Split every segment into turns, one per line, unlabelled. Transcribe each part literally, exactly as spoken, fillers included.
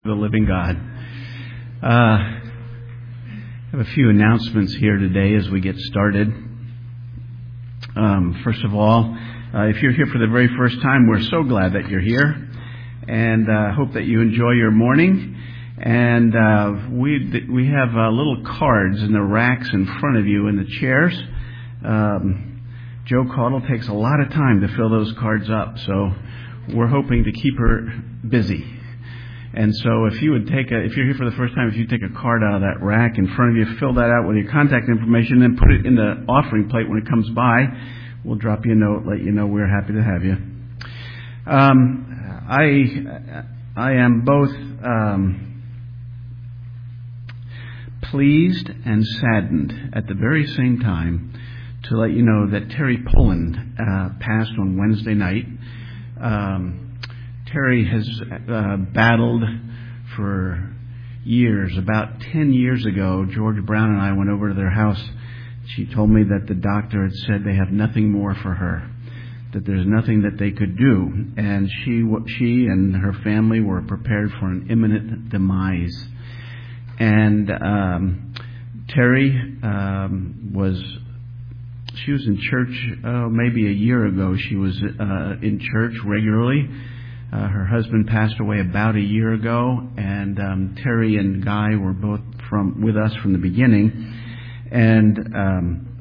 The living God. Uh, I have a few announcements here today as we get started. Um, first of all, uh, if you're here for the very first time, we're so glad that you're here, and uh, hope that you enjoy your morning. And uh, we we have uh, little cards in the racks in front of you in the chairs. Um, Joe Caudle takes a lot of time to fill those cards up, so we're hoping to keep her busy. And so if you would take a, if you're here for the first time, if you take a card out of that rack in front of you, fill that out with your contact information, then put it in the offering plate when it comes by. We'll drop you a note, let you know we're happy to have you. Um, I, I am both um, pleased and saddened at the very same time to let you know that Terry Pullen uh, passed on Wednesday night. Um, Terry has uh, battled for years. About ten years ago, George Brown and I went over to their house. She told me that the doctor had said they have nothing more for her, that there's nothing that they could do. And she, she and her family were prepared for an imminent demise. And um, Terry um, was, she was in church uh, maybe a year ago. She was uh, in church regularly. Uh, her husband passed away about a year ago, and um, Terry and Guy were both from with us from the beginning. And um,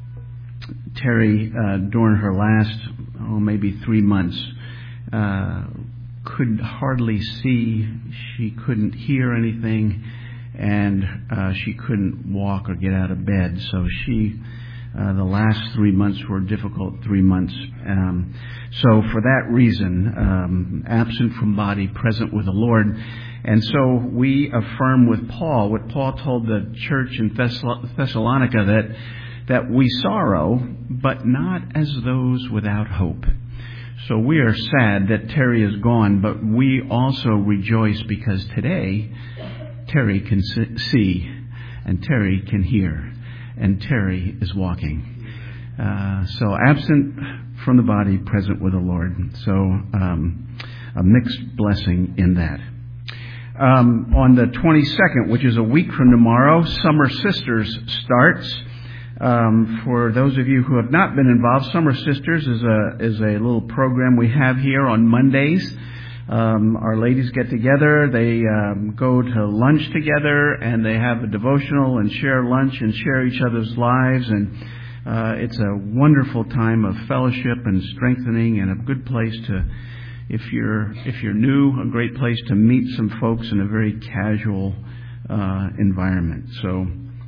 Terry, uh, during her last, oh, maybe three months, uh, could hardly see. She couldn't hear anything, and uh, she couldn't walk or get out of bed. So she. Uh, the last three months were difficult three months. Um, so for that reason, um, absent from body, present with the Lord. And so we affirm with Paul, what Paul told the church in Thessalonica, that that we sorrow, but not as those without hope. So we are sad that Terry is gone, but we also rejoice because today Terry can see and Terry can hear. And Terry is walking. Uh, so absent from the body, present with the Lord. So um, a mixed blessing in that. Um, on the twenty-second, which is a week from tomorrow, Summer Sisters starts. Um, for those of you who have not been involved, Summer Sisters is a is a little program we have here on Mondays. Um, our ladies get together, they um, go to lunch together, and they have a devotional and share lunch and share each other's lives. And uh, it's a wonderful time of fellowship and strengthening, and a good place to, if you're if you're new, a great place to meet some folks in a very casual uh, environment. So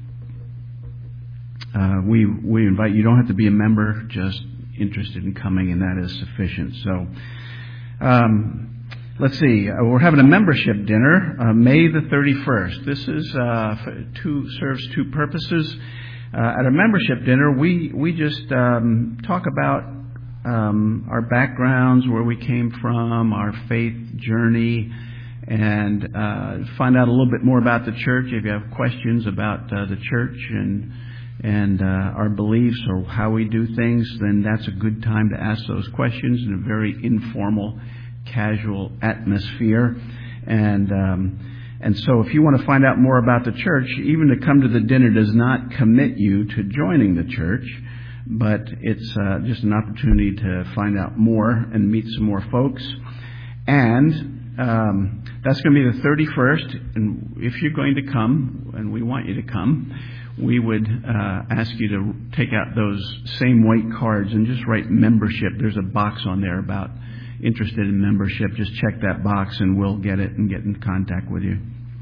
uh, we we invite you. You don't have to be a member, just interested in coming, and that is sufficient. So. Um, Let's see, uh, we're having a membership dinner, uh, May the thirty-first. This is uh, two serves two purposes. Uh, at a membership dinner, we, we just um, talk about um, our backgrounds, where we came from, our faith journey, and uh, find out a little bit more about the church. If you have questions about uh, the church and and uh, our beliefs or how we do things, then that's a good time to ask those questions in a very informal, casual atmosphere. And um, and so if you want to find out more about the church, even to come to the dinner does not commit you to joining the church, but it's uh, just an opportunity to find out more and meet some more folks. And um, that's going to be the thirty-first. And if you're going to come, and we want you to come, we would uh, ask you to take out those same white cards and just write membership. There's a box on there about interested in membership. Just check that box and we'll get it and get in contact with you.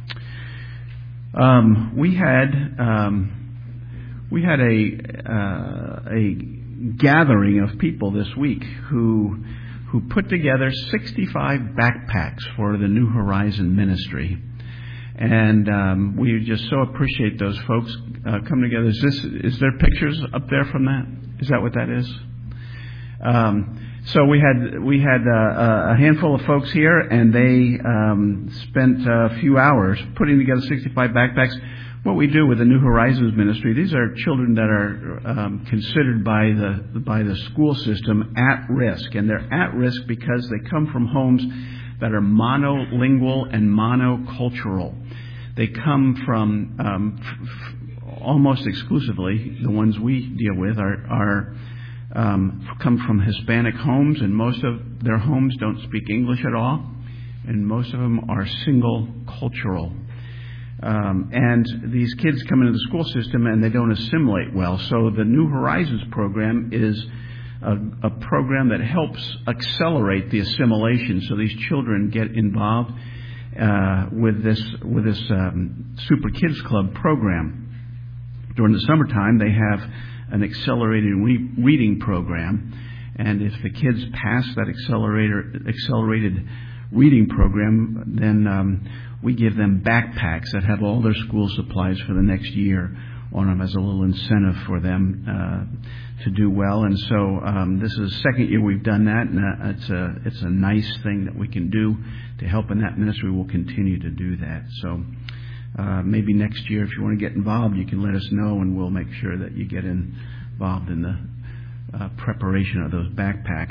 Um, we had um, we had a uh, a gathering of people this week who who put together sixty-five backpacks for the New Horizon ministry, and um, we just so appreciate those folks uh, coming together. Is this is there pictures up there from that? Is that what that is? Um, So we had we had uh, a handful of folks here, and they um, spent a few hours putting together sixty-five backpacks. What we do with the New Horizons ministry, these are children that are um, considered by the by the school system at risk, and they're at risk because they come from homes that are monolingual and monocultural. They come from um, f- f- almost exclusively, the ones we deal with are, are um, come from Hispanic homes, and most of their homes don't speak English at all, and most of them are single cultural. Um, and these kids come into the school system and they don't assimilate well. So the New Horizons program is a, a program that helps accelerate the assimilation, so these children get involved uh, with this with this um, Super Kids Club program. During the summertime, they have an accelerated re- reading program, and if the kids pass that accelerator accelerated reading program, then um, we give them backpacks that have all their school supplies for the next year on them as a little incentive for them uh, to do well. And so um, this is the second year we've done that, and uh, it's a it's a nice thing that we can do to help in that ministry. We'll continue to do that. So uh, maybe next year, if you want to get involved, you can let us know, and we'll make sure that you get involved in the uh, preparation of those backpacks.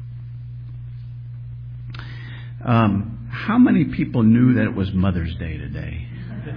Um, how many people knew that it was Mother's Day today?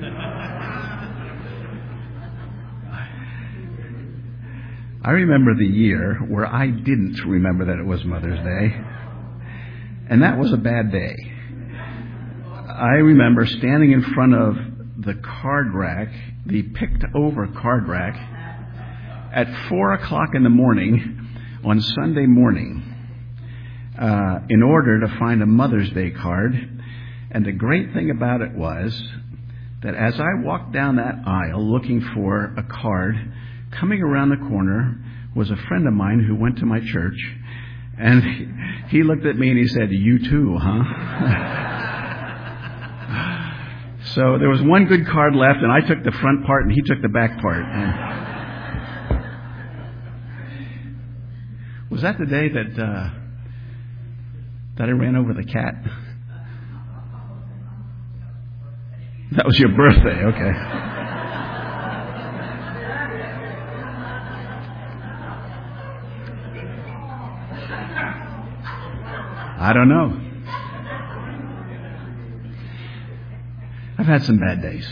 I remember the year where I didn't remember that it was Mother's Day, and that was a bad day. I remember standing in front of the card rack, the picked over card rack, at four o'clock in the morning on Sunday morning uh, in order to find a Mother's Day card. And the great thing about it was that as I walked down that aisle looking for a card, coming around the corner was a friend of mine who went to my church, and he, he looked at me and he said, "You too, huh?" So there was one good card left, and I took the front part and he took the back part. And was that the day that uh, that I ran over the cat? That was your birthday, okay. I don't know. I've had some bad days.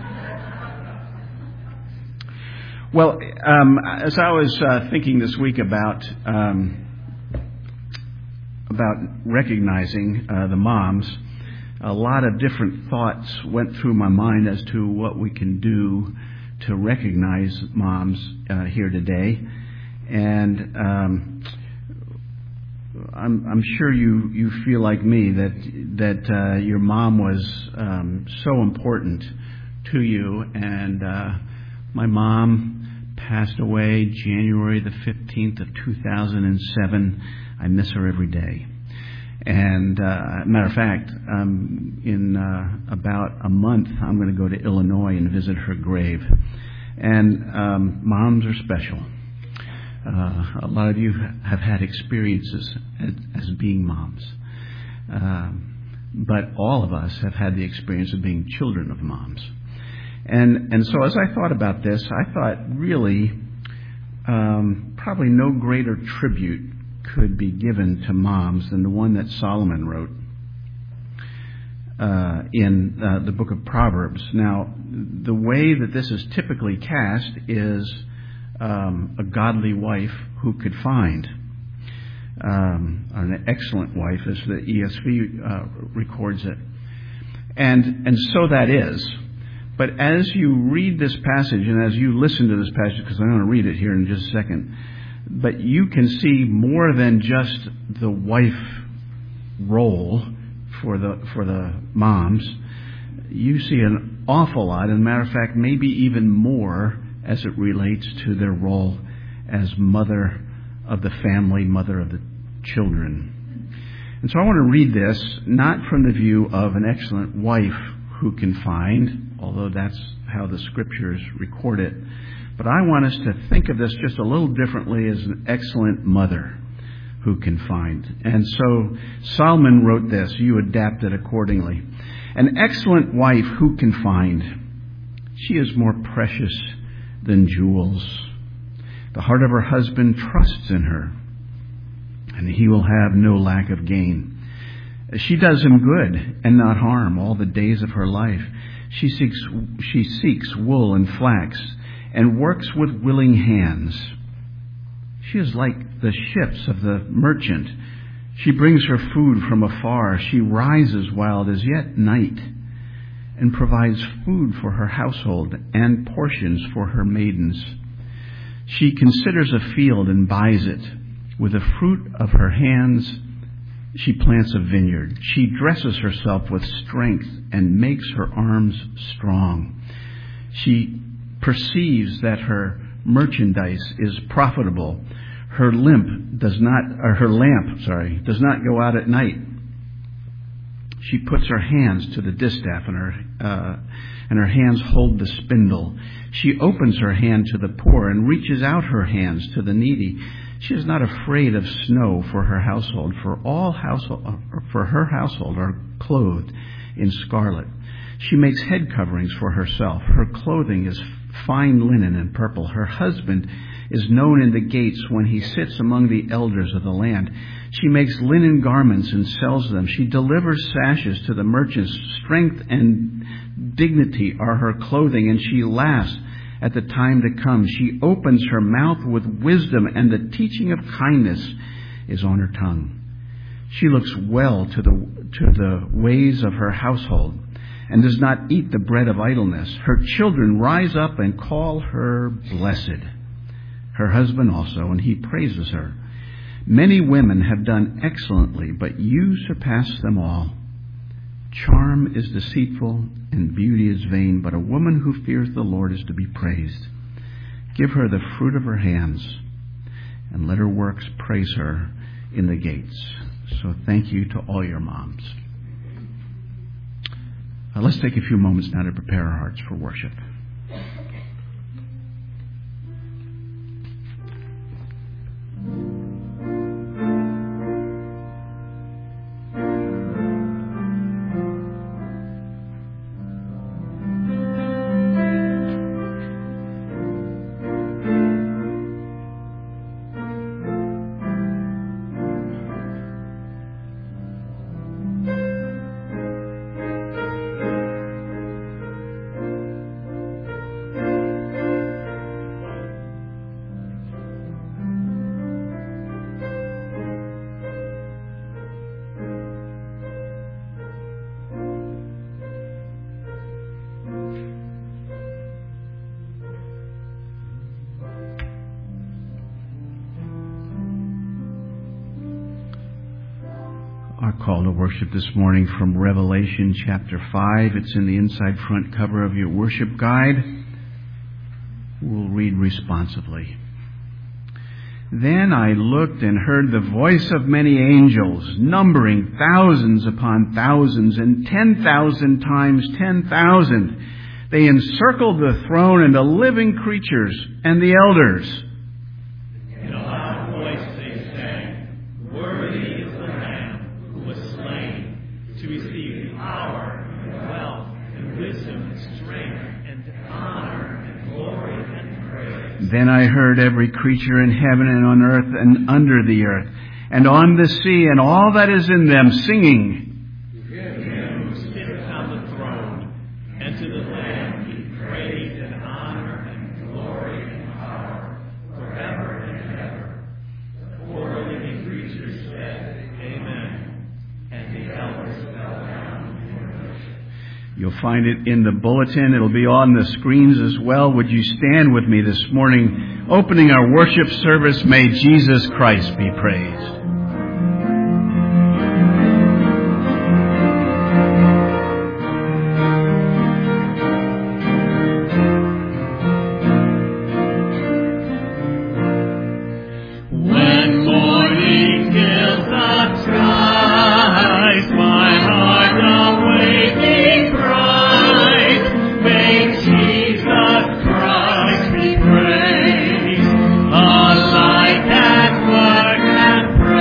Well, um, as I was uh, thinking this week about um, about recognizing uh, the moms, a lot of different thoughts went through my mind as to what we can do to recognize moms uh, here today. And um, I'm, I'm sure you, you feel like me that that uh, your mom was um, so important to you. And uh, my mom passed away January the fifteenth of two thousand seven. I miss her every day. And uh, matter of fact, um, in uh, about a month, I'm going to go to Illinois and visit her grave. And um, moms are special. Uh, a lot of you have had experiences as, as being moms. Um, but all of us have had the experience of being children of moms. And and so as I thought about this, I thought really um, probably no greater tribute could be given to moms than the one that Solomon wrote uh, in uh, the book of Proverbs. Now, the way that this is typically cast is um, a godly wife who could find. Um, an excellent wife, as the E S V uh, records it. And, and so that is. But as you read this passage and as you listen to this passage, because I'm going to read it here in just a second, but you can see more than just the wife role for the for the moms. You see an awful lot, and matter of fact, maybe even more as it relates to their role as mother of the family, mother of the children. And so I want to read this, not from the view of an excellent wife who can find, although that's how the scriptures record it, but I want us to think of this just a little differently as an excellent mother who can find. And so Solomon wrote this. You adapt it accordingly. An excellent wife who can find. She is more precious than jewels. The heart of her husband trusts in her, and he will have no lack of gain. She does him good and not harm all the days of her life. She seeks, she seeks wool and flax and works with willing hands. She is like the ships of the merchant. She brings her food from afar. She rises while it is yet night and provides food for her household and portions for her maidens. She considers a field and buys it. With the fruit of her hands, she plants a vineyard. She dresses herself with strength and makes her arms strong. She perceives that her merchandise is profitable. Her lamp does not, or her lamp, sorry, does not go out at night. She puts her hands to the distaff, and her uh, and her hands hold the spindle. She opens her hand to the poor and reaches out her hands to the needy. She is not afraid of snow for her household, for all household for her household are clothed in scarlet. She makes head coverings for herself. Her clothing is fine linen and purple. Her husband is known in the gates when he sits among the elders of the land. She makes linen garments and sells them. She delivers sashes to the merchants. Strength and dignity are her clothing, and she laughs at the time to come. She opens her mouth with wisdom, and the teaching of kindness is on her tongue. She looks well to the to the ways of her household and does not eat the bread of idleness. Her children rise up and call her blessed. Her husband also, and he praises her. Many women have done excellently, but you surpass them all. Charm is deceitful and beauty is vain, but a woman who fears the Lord is to be praised. Give her the fruit of her hands, and let her works praise her in the gates. So thank you to all your moms. Uh, let's take a few moments now to prepare our hearts for worship. Our call to worship this morning from Revelation chapter five. It's in the inside front cover of your worship guide. We'll read responsively. Then I looked and heard the voice of many angels, numbering thousands upon thousands and ten thousand times ten thousand. They encircled the throne and the living creatures and the elders.
In a loud voice they sang, "Worthy is the Lamb who was slain to receive power and wealth and wisdom and strength and honor and glory and praise."
Then I heard every creature in heaven and on earth and under the earth and on the sea and all that is in them singing,
"To him who sits on the throne and to the Lamb be praise and honor and glory and power forever and ever." The four living creatures said, "Amen." And the elders fell down and worshiped.
You'll find it in the bulletin. It'll be on the screens as well. Would you stand with me this morning, opening our worship service? May Jesus Christ be praised.
When morning fills the skies, my heart awaking bright, may Jesus Christ be praised, a light and work and praise.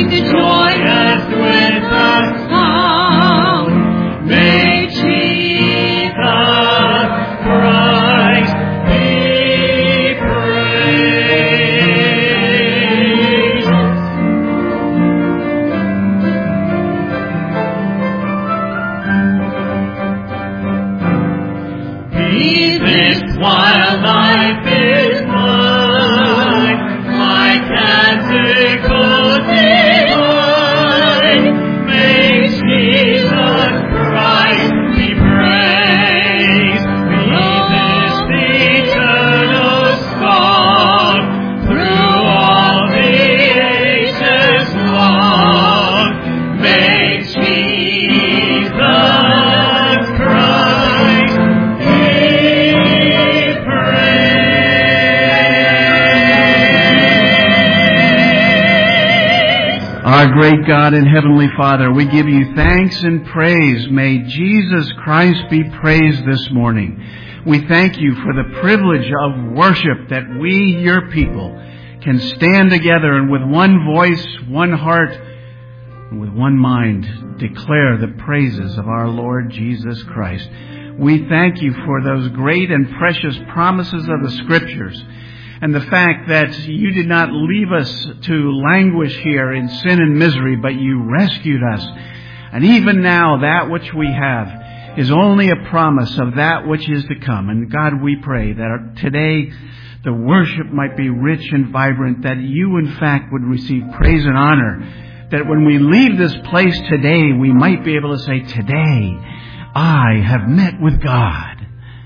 Our great God and Heavenly Father, we give you thanks and praise. May Jesus Christ be praised this morning. We thank you for the privilege of worship that we, your people, can stand together and with one voice, one heart, and with one mind declare the praises of our Lord Jesus Christ. We thank you for those great and precious promises of the Scriptures, and the fact that you did not leave us to languish here in sin and misery, but you rescued us. And even now, that which we have is only a promise of that which is to come. And God, we pray that today the worship might be rich and vibrant, that you, in fact, would receive praise and honor, that when we leave this place today, we might be able to say, today I have met with God.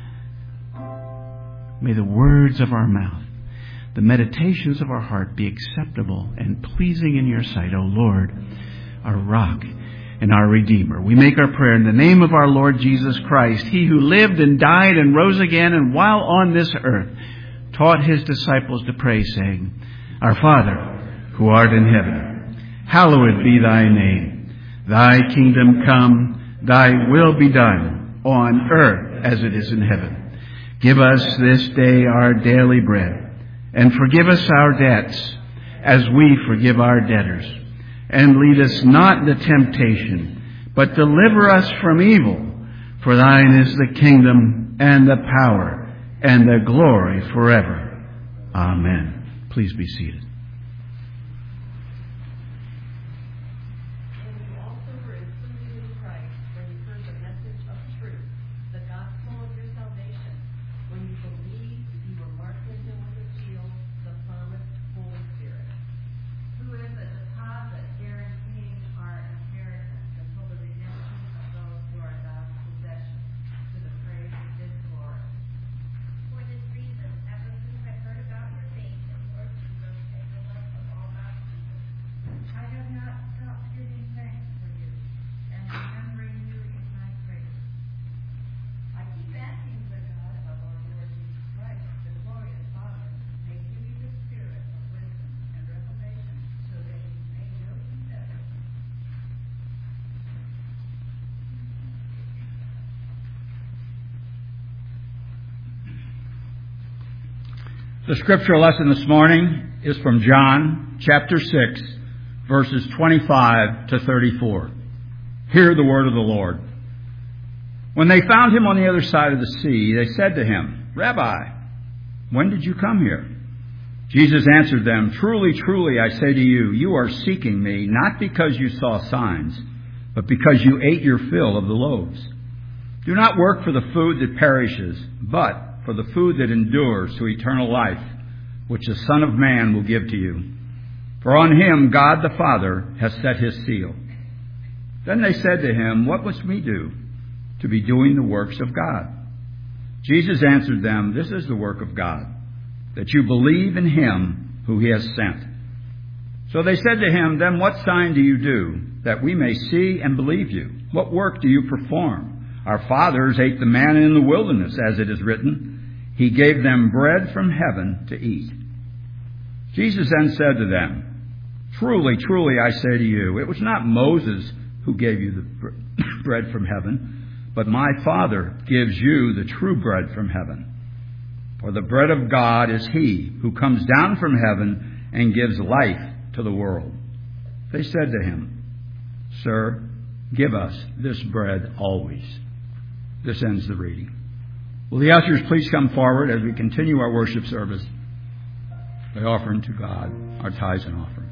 May the words of our mouth, the meditations of our heart be acceptable and pleasing in your sight, O Lord, our rock and our Redeemer. We make our prayer in the name of our Lord Jesus Christ, He who lived and died and rose again, and while on this earth taught His disciples to pray, saying, Our Father, who art in heaven, hallowed be thy name. Thy kingdom come, thy will be done, on earth as it is in heaven. Give us this day our daily bread, and forgive us our debts, as we forgive our debtors. And lead us not into temptation, but deliver us from evil. For thine is the kingdom, and the power, and the glory forever. Amen. Please be seated.
The scripture lesson this morning is from John chapter six, verses twenty-five to thirty-four. Hear the word of the Lord. When they found him on the other side of the sea, they said to him, Rabbi, when did you come here? Jesus answered them, Truly, truly, I say to you, you are seeking me, not because you saw signs, but because you ate your fill of the loaves. Do not work for the food that perishes, but for the food that endures to eternal life, which the Son of Man will give to you. For on him God the Father has set his seal. Then they said to him, What must we do to be doing the works of God? Jesus answered them, This is the work of God, that you believe in him who he has sent. So they said to him, Then what sign do you do, that we may see and believe you? What work do you perform? Our fathers ate the manna in the wilderness, as it is written, He gave them bread from heaven to eat. Jesus then said to them, Truly, truly, I say to you, it was not Moses who gave you the bread from heaven, but my Father gives you the true bread from heaven. For the bread of God is he who comes down from heaven and gives life to the world. They said to him, "Sir, give us this bread always." This ends the reading. Will the ushers please come forward as we continue our worship service by offering to God our tithes and offerings.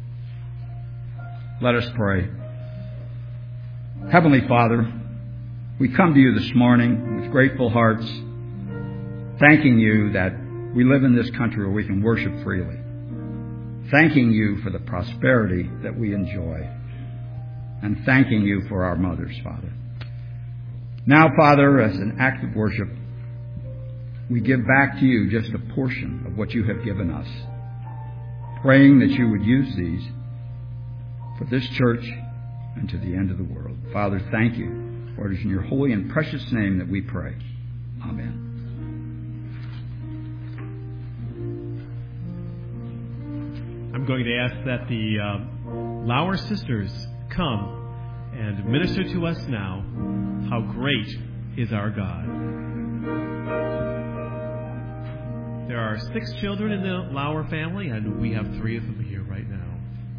Let us pray. Heavenly Father, we come to you this morning with grateful hearts, thanking you that we live in this country where we can worship freely. Thanking you for the prosperity that we enjoy. And thanking you for our mothers, Father. Now, Father, as an act of worship, we give back to you just a portion of what you have given us, praying that you would use these for this church and to the end of the world. Father, thank you, for it is in your holy and precious name that we pray. Amen.
I'm going to ask that the uh, Lauer sisters come and minister to us now. How great is our God. There are six children in the Lauer family, and we have three of them here right now.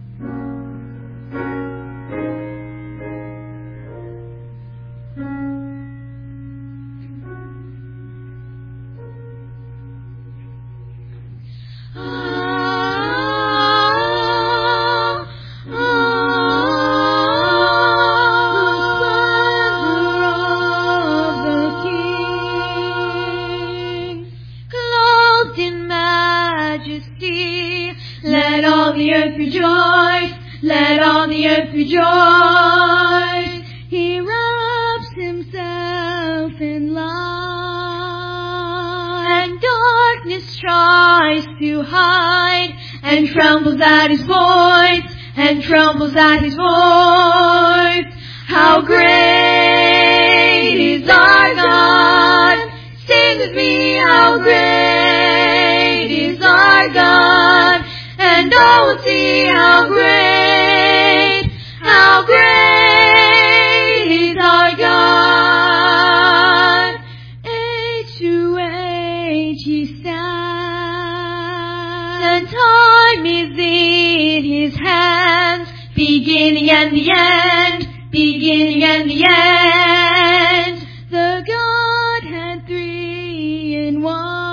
At his voice, and trembles at his voice. How great is our God! Sing with me, how great is our God! And all will see how great, how great is our God. Age to age he stands, and time is in his hands, beginning and the end, beginning and the end. The Godhead three in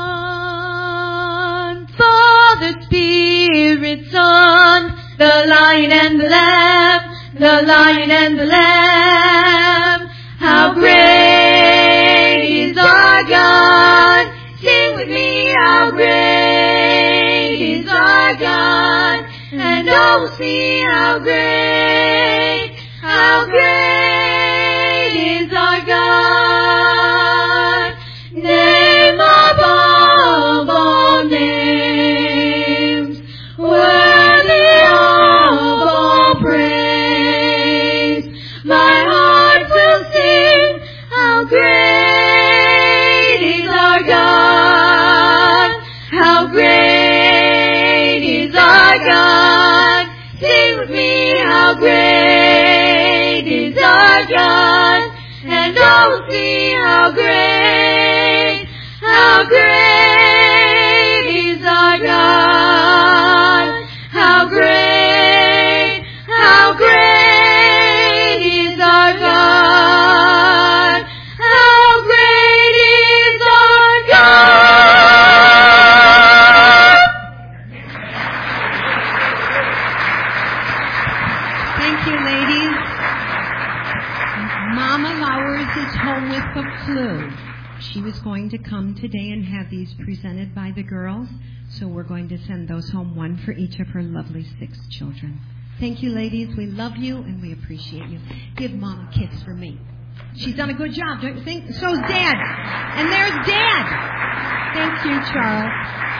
one. Father, Spirit, Son, the Lion and the Lamb, the Lion and the Lamb. How great is our God! Sing with me, how great is our God! And all will see how great, how great is our God. Name above all names, worthy of all praise. My heart will sing, how great is our God. How great is our God. Sing with me, how great is our God. And all will see how great, how great is our God. How great, how great is our God. How great is our God.
Thank you, ladies. Mama Lauers is home with the flu. She was going to come today and have these presented by the girls, so we're going to send those home, one for each of her lovely six children. Thank you, ladies. We love you and we appreciate you. Give Mom a kiss for me. She's done a good job, don't you think? So's Dad. And there's Dad. Thank you, Charles.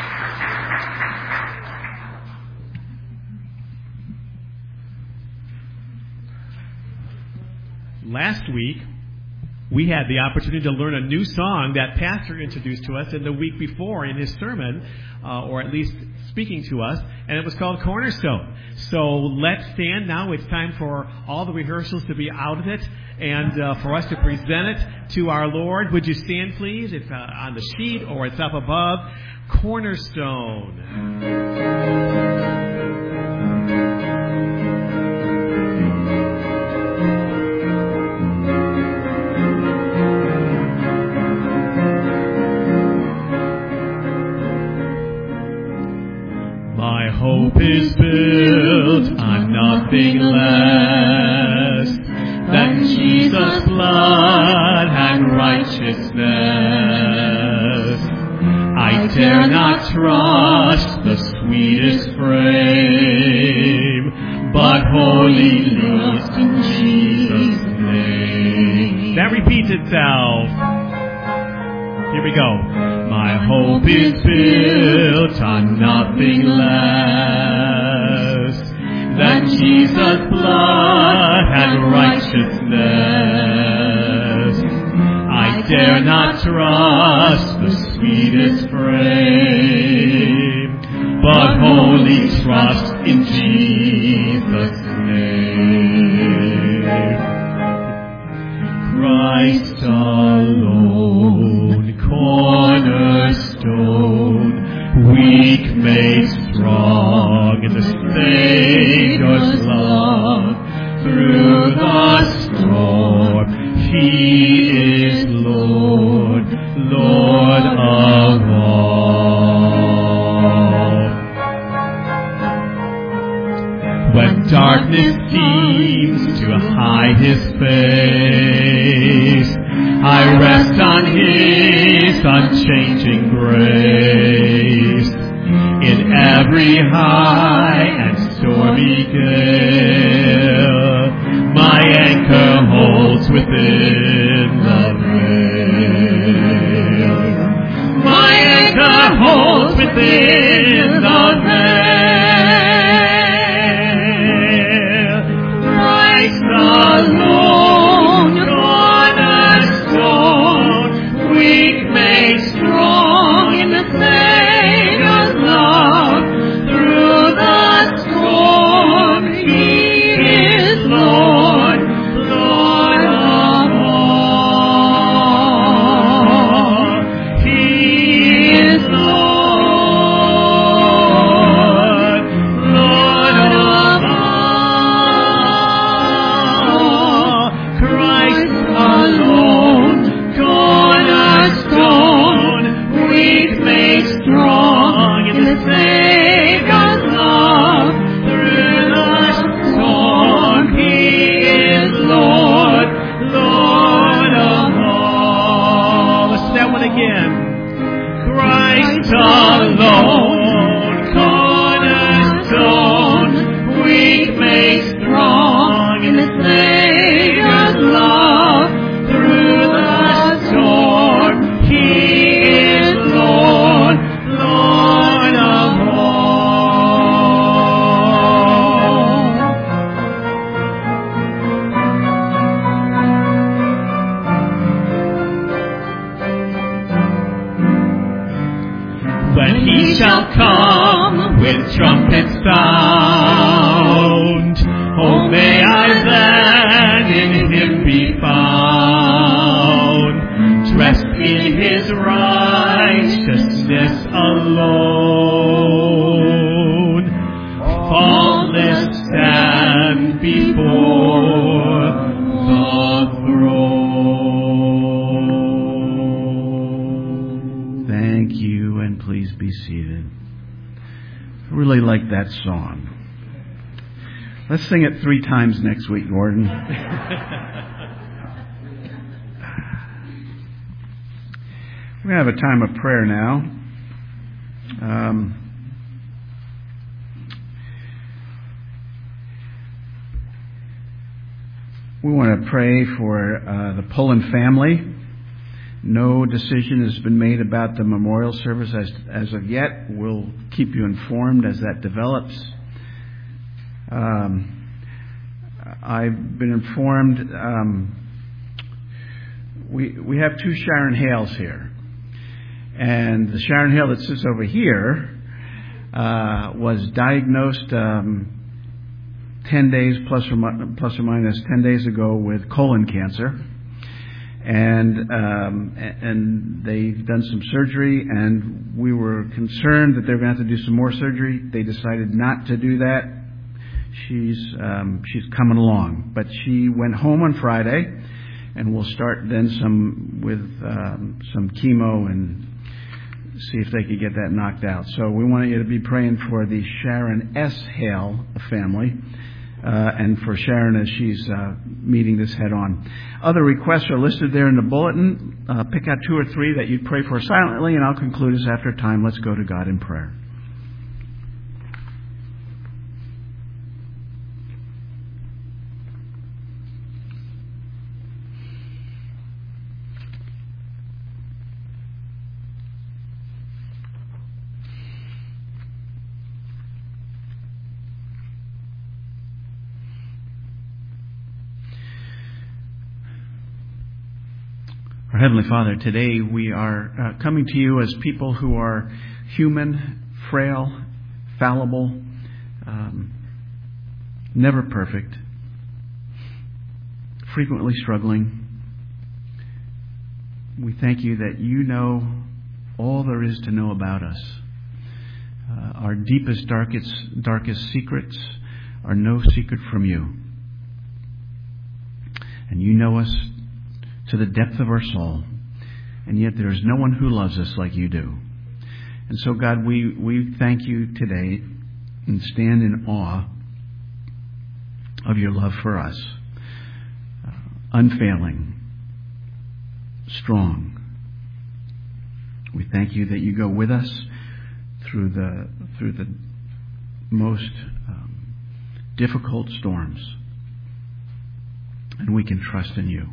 Last week, we had the opportunity to learn a new song that Pastor introduced to us in the week before in his sermon, uh, or at least speaking to us, and it was called Cornerstone. So let's stand now. It's time for all the rehearsals to be out of it and uh, for us to present it to our Lord. Would you stand, please? It's uh, on the sheet or it's up above. Cornerstone. that Jesus' blood and righteousness. I dare not trust the sweetest frame, but wholly trust in Jesus' name. That repeats itself. Here we go. My hope is built on nothing less than Jesus' blood and righteousness. I dare not trust the sweetest frame, but wholly trust in Jesus' name. Christ alone, cornerstone, weak made strong in the Savior's love. Through the storm, He is Lord, Lord of all. When darkness seems to hide His face, I rest on His unchanging grace. In every high and stormy gale, my anchor holds within the veil. My anchor holds within the veil. Christ alone, cornerstone, weak made strong in the Savior's love. Through the storm, He is Lord, Lord of all. He is Lord, Lord of all. Christ alone, cornerstone, weak made strong in the Savior's love. Through the storm, He is Lord, Lord of all. Let's do that one again. Christ alone, cornerstone, weak made strong in the Savior's love. Through the storm, He is Lord, Lord of all. When He shall come with trumpet sound, oh, may I then in Him be found, dressed in His righteousness alone, faultless stand before the throne.
Thank you, and please be seated. I really like that song. Let's sing it three times next week, Gordon. We're going to have a time of prayer now. Um, we want to pray for uh, the Pullen family. No decision has been made about the memorial service as, as of yet. We'll keep you informed as that develops. Um, I've been informed um, we we have two Sharon Hales here. And the Sharon Hale that sits over here uh, was diagnosed um, ten days plus or, plus or minus ten days ago with colon cancer. And um, and they've done some surgery, and we were concerned that they were going to have to do some more surgery. They decided not to do that. She's um, she's coming along, but she went home on Friday, and we'll start then some with um, some chemo and see if they could get that knocked out. So we want you to be praying for the Sharon S. Hale family uh, and for Sharon as she's uh, meeting this head on. Other requests are listed there in the bulletin. Uh, pick out two or three that you'd pray for silently, and I'll conclude us after time. Let's go to God in prayer. Our Heavenly Father, today we are uh, coming to you as people who are human, frail, fallible, um, never perfect, frequently struggling. We thank you that you know all there is to know about us. Uh, our deepest, darkest, darkest secrets are no secret from you. And you know us to the depth of our soul, and yet there is no one who loves us like you do. And so, God, we, we thank you today and stand in awe of your love for us, uh, unfailing, strong. We thank you that you go with us through the through the most um, difficult storms, and we can trust in you.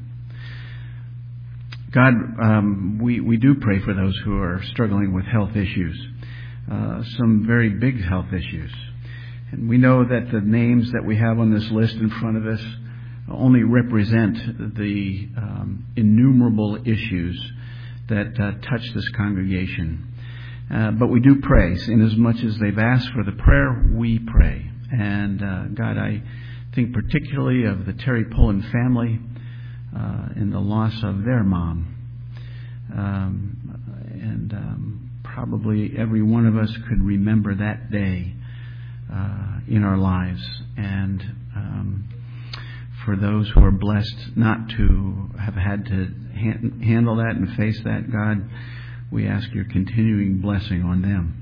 God, um, we, we do pray for those who are struggling with health issues, uh, some very big health issues. And we know that the names that we have on this list in front of us only represent the um, innumerable issues that uh, touch this congregation. Uh, but we do pray. Inasmuch as they've asked for the prayer, we pray. And uh, God, I think particularly of the Terry Pullen family, Uh, in the loss of their mom. Um, and um, probably every one of us could remember that day uh, in our lives. And um, for those who are blessed not to have had to ha- handle that and face that, God, we ask your continuing blessing on them.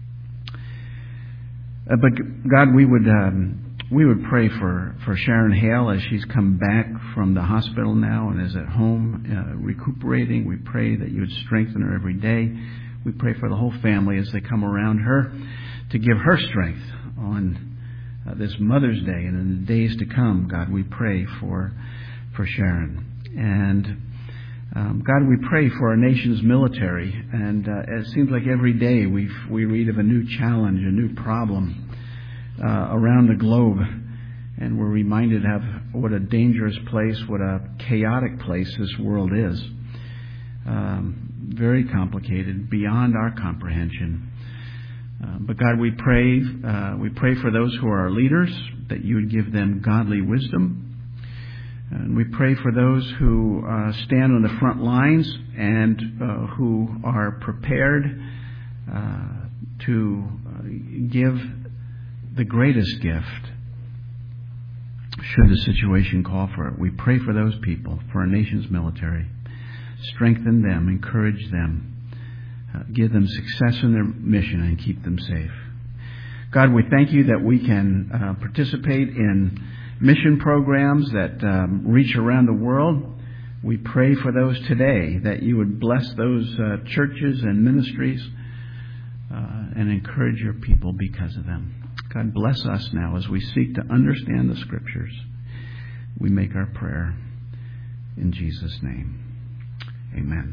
Uh, but God, we would... Um, We would pray for, for Sharon Hale as she's come back from the hospital now and is at home uh, recuperating. We pray that you would strengthen her every day. We pray for the whole family as they come around her to give her strength on uh, this Mother's Day and in the days to come. God, we pray for for Sharon. And um, God, we pray for our nation's military. And uh, it seems like every day we we read of a new challenge, a new problem Uh, around the globe, and we're reminded of what a dangerous place, what a chaotic place this world is. Um, very complicated, beyond our comprehension. Uh, but God, we pray, uh, we pray for those who are our leaders, that you would give them godly wisdom. And we pray for those who uh, stand on the front lines and uh, who are prepared uh, to uh, give the greatest gift, should the situation call for it. We pray for those people, for our nation's military. Strengthen them, encourage them, uh, give them success in their mission, and keep them safe. God, we thank you that we can uh, participate in mission programs that um, reach around the world. We pray for those today, that you would bless those uh, churches and ministries uh, and encourage your people because of them. God, bless us now as we seek to understand the Scriptures. We make our prayer in Jesus' name. Amen.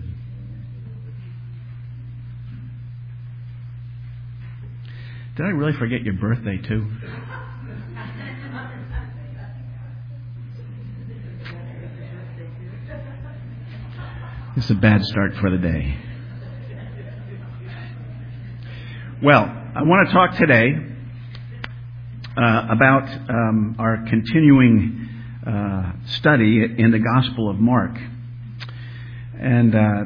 Did I really forget your birthday, too? It's a bad start for the day. Well, I want to talk today Uh, about um, our continuing uh, study in the Gospel of Mark. And uh,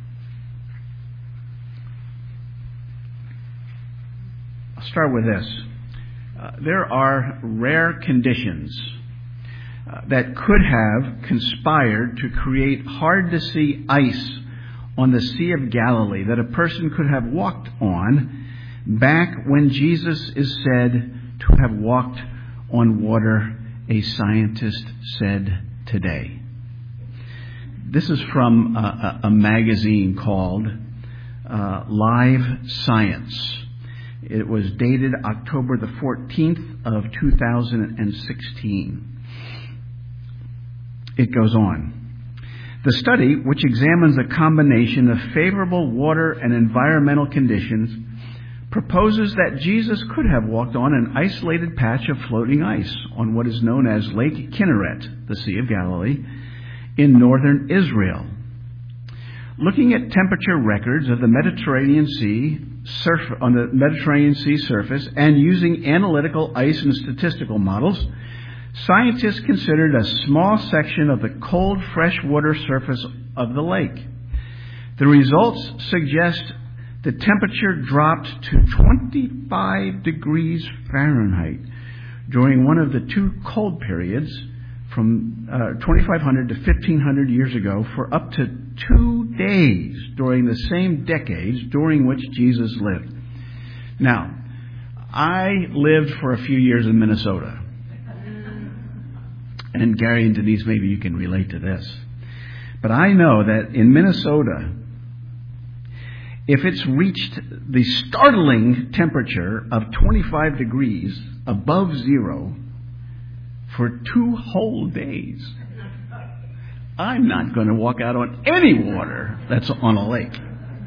I'll start with this. Uh, there are rare conditions uh, that could have conspired to create hard-to-see ice on the Sea of Galilee that a person could have walked on back when Jesus is said to have walked on water a scientist said today. This is from a, a magazine called uh, Live Science. It was dated October the fourteenth of two thousand sixteen. It goes on. The study, which examines a combination of favorable water and environmental conditions, proposes that Jesus could have walked on an isolated patch of floating ice on what is known as Lake Kinneret, the Sea of Galilee, in northern Israel. Looking at temperature records of the Mediterranean Sea surf, on the Mediterranean Sea surface and using analytical ice and statistical models, scientists considered a small section of the cold freshwater surface of the lake. The results suggest the temperature dropped to twenty-five degrees Fahrenheit during one of the two cold periods from uh, twenty-five hundred to fifteen hundred years ago for up to two days during the same decades during which Jesus lived. Now, I lived for a few years in Minnesota. And Gary and Denise, maybe you can relate to this. But I know that in Minnesota, if it's reached the startling temperature of twenty-five degrees above zero for two whole days, I'm not going to walk out on any water that's on a lake.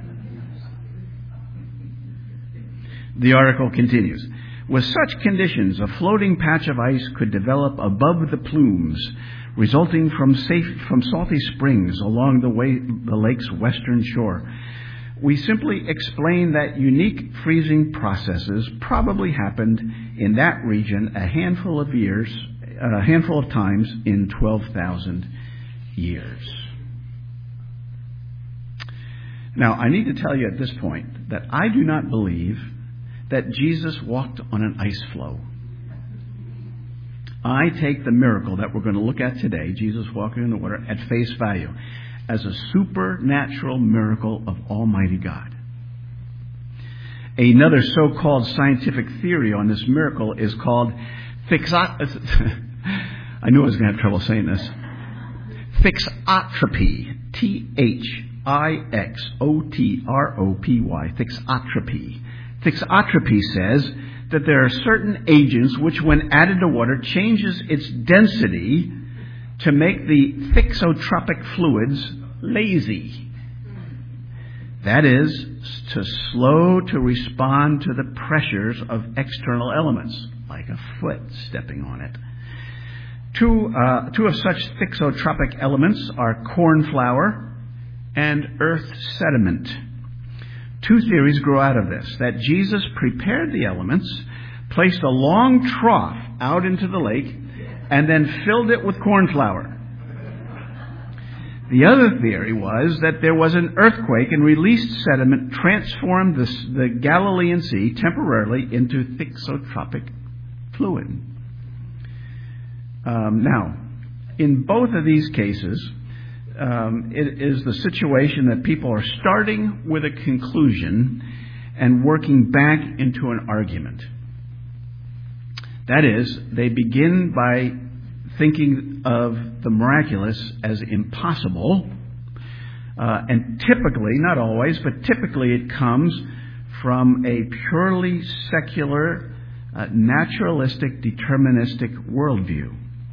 The article continues. With such conditions, a floating patch of ice could develop above the plumes, resulting from safe, from salty springs along the, way, the lake's western shore. We simply explain that unique freezing processes probably happened in that region a handful of years, a handful of times in twelve thousand years. Now, I need to tell you at this point that I do not believe that Jesus walked on an ice floe. I take the miracle that we're going to look at today, Jesus walking in the water, at face value, as a supernatural miracle of Almighty God. Another so-called scientific theory on this miracle is called fixot... I knew I was going to have trouble saying this. Fixotropy. T H I X O T R O P Y. Fixotropy. Fixotropy says that there are certain agents which, when added to water, changes its density to make the thixotropic fluids lazy. That is, to slow to respond to the pressures of external elements, like a foot stepping on it. Two, uh, two of such thixotropic elements are corn flour and earth sediment. Two theories grow out of this: that Jesus prepared the elements, placed a long trough out into the lake, and then filled it with corn flour. The other theory was that there was an earthquake and released sediment transformed the, the Galilean Sea temporarily into thixotropic fluid. Um, now, in both of these cases, Um, it is the situation that people are starting with a conclusion and working back into an argument. That is, they begin by thinking of the miraculous as impossible, uh, and typically, not always, but typically it comes from a purely secular, uh, naturalistic, deterministic worldview.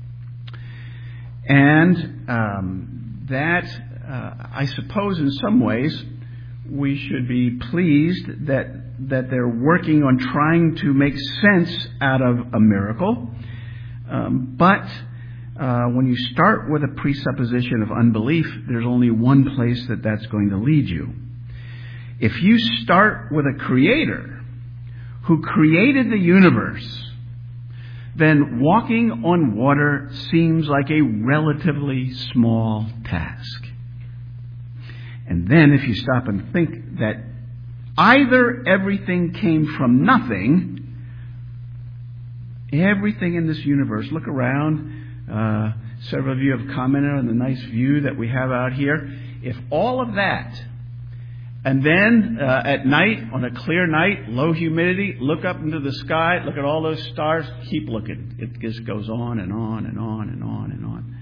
And um, that, uh, I suppose in some ways, we should be pleased that that they're working on trying to make sense out of a miracle. Um, but uh, when you start with a presupposition of unbelief, there's only one place that that's going to lead you. If you start with a creator who created the universe, then walking on water seems like a relatively small task. And then if you stop and think that either everything came from nothing, everything in this universe, look around, uh, several of you have commented on the nice view that we have out here. If all of that And then uh, at night, on a clear night, low humidity, look up into the sky, look at all those stars, keep looking. It just goes on and on and on and on and on.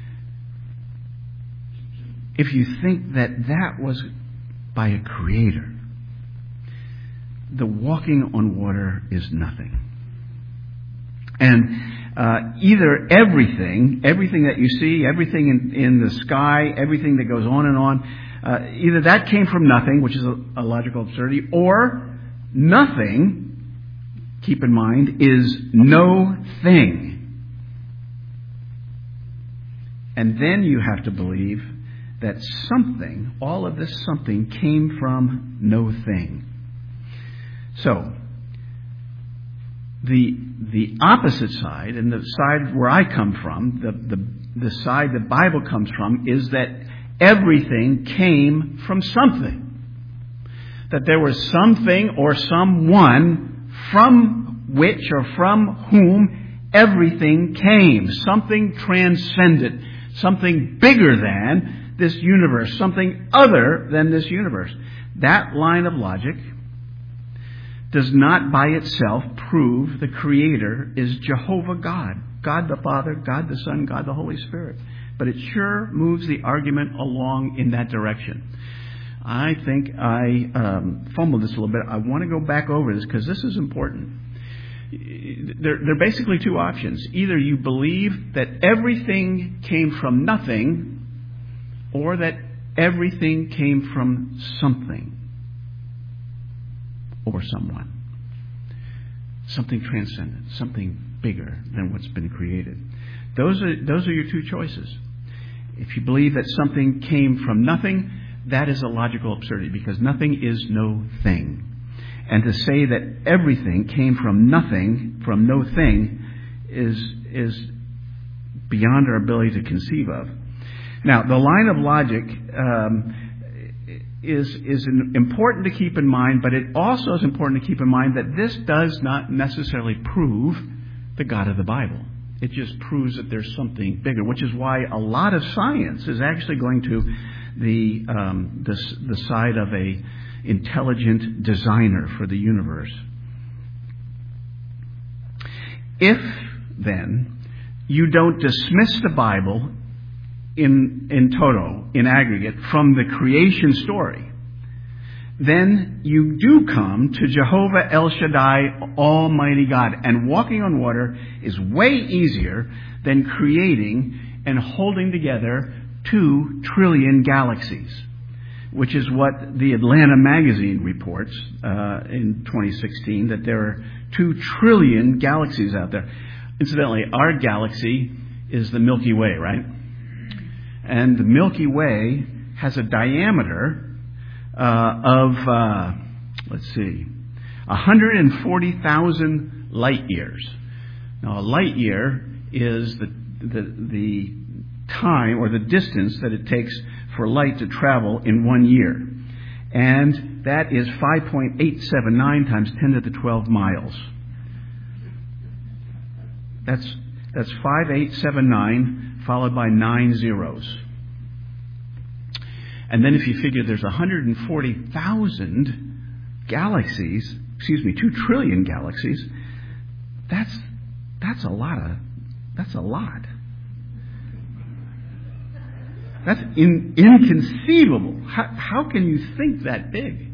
If you think that that was by a creator, the walking on water is nothing. And uh, either everything, everything that you see, everything in, in the sky, everything that goes on and on, uh, either that came from nothing, which is a, a logical absurdity, or nothing, keep in mind, is no thing. And then you have to believe that something, all of this something, came from no thing. So, the the opposite side, and the side where I come from, the, the, the side the Bible comes from, is that everything came from something. That there was something or someone from which or from whom everything came. Something transcendent. Something bigger than this universe. Something other than this universe. That line of logic does not by itself prove the Creator is Jehovah God. God the Father, God the Son, God the Holy Spirit. But it sure moves the argument along in that direction. I think I um, fumbled this a little bit. I want to go back over this because this is important. There, there are basically two options. Either you believe that everything came from nothing, or that everything came from something or someone. Something transcendent, something bigger than what's been created. Those are those are your two choices. If you believe that something came from nothing, that is a logical absurdity, because nothing is no thing. And to say that everything came from nothing, from no thing, is is beyond our ability to conceive of. Now, the line of logic um, is is important to keep in mind, but it also is important to keep in mind that this does not necessarily prove the God of the Bible. It just proves that there's something bigger, which is why a lot of science is actually going to the um, the, the side of a intelligent designer for the universe. If then you don't dismiss the Bible in in toto, in aggregate, from the creation story, then you do come to Jehovah El Shaddai, Almighty God. And walking on water is way easier than creating and holding together two trillion galaxies, which is what the Atlanta magazine reports uh, in twenty sixteen, that there are two trillion galaxies out there. Incidentally, our galaxy is the Milky Way, right? And the Milky Way has a diameter uh, of, uh, let's see, one hundred forty thousand light years. Now, a light year is the, the, the time or the distance that it takes for light to travel in one year. And that is five point eight seven nine times ten to the twelve miles. That's that's five eight seven nine followed by nine zeros. And then if you figure there's one hundred forty thousand galaxies, excuse me, two trillion galaxies, that's that's a lot of that's a lot. That's in, inconceivable. How, how can you think that big?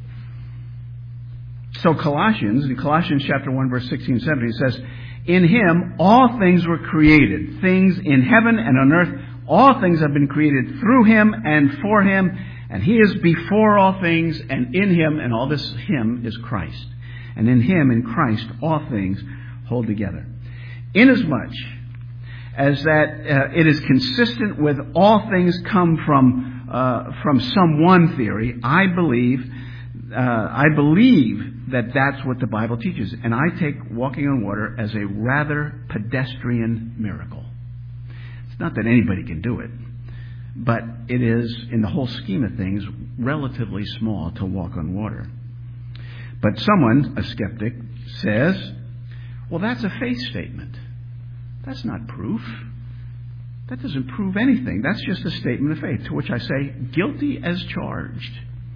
So Colossians, in Colossians chapter one, verse sixteen and seventeen, it says, "In Him all things were created, things in heaven and on earth. All things have been created through Him and for Him, and He is before all things, and in Him," and all this Him is Christ. "And in Him, in Christ, all things hold together." Inasmuch as that uh, it is consistent with all things come from uh, from some one theory, I believe uh, I believe that that's what the Bible teaches, and I take walking on water as a rather pedestrian miracle. It's not that anybody can do it, but it is, in the whole scheme of things, relatively small to walk on water. But someone, a skeptic, says, "Well, that's a faith statement. That's not proof. That doesn't prove anything. That's just a statement of faith." To which I say, guilty as charged.